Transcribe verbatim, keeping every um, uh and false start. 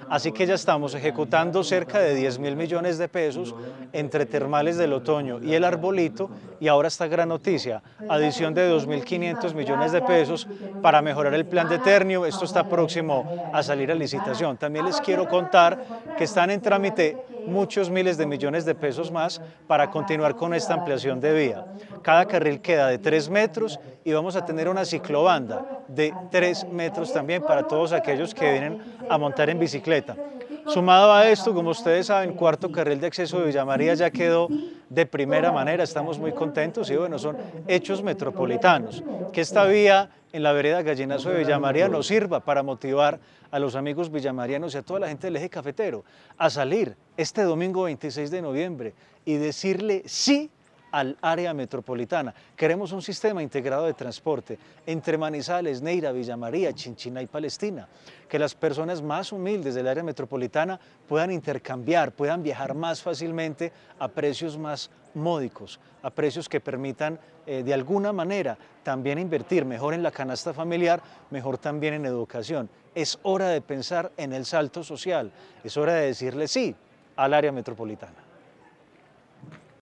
Así que ya estamos ejecutando cerca de diez mil millones de pesos entre Termales del Otoño y el Arbolito, y ahora esta gran noticia, adición de dos mil quinientos millones de pesos para mejorar el plan de Ternio. Esto está próximo a salir a licitación. También les quiero contar que están en trámite muchos miles de millones de pesos más para continuar con esta ampliación de vía. Cada carril queda de tres metros y vamos a tener una ciclobanda de tres metros también para todos aquellos que vienen a montar en bicicleta. Sumado a esto, como ustedes saben, cuarto carril de acceso de Villa María ya quedó de primera manera, estamos muy contentos y bueno, son hechos metropolitanos. Que esta vía en la vereda Gallinazo de Villa María nos sirva para motivar a los amigos villamarianos y a toda la gente del eje cafetero a salir este domingo veintiséis de noviembre y decirle sí al área metropolitana. Queremos un sistema integrado de transporte entre Manizales, Neira, Villa María, Chinchiná y Palestina. Que las personas más humildes del área metropolitana puedan intercambiar, puedan viajar más fácilmente a precios más módicos, a precios que permitan eh, de alguna manera también invertir mejor en la canasta familiar, mejor también en educación. Es hora de pensar en el salto social, es hora de decirle sí al área metropolitana.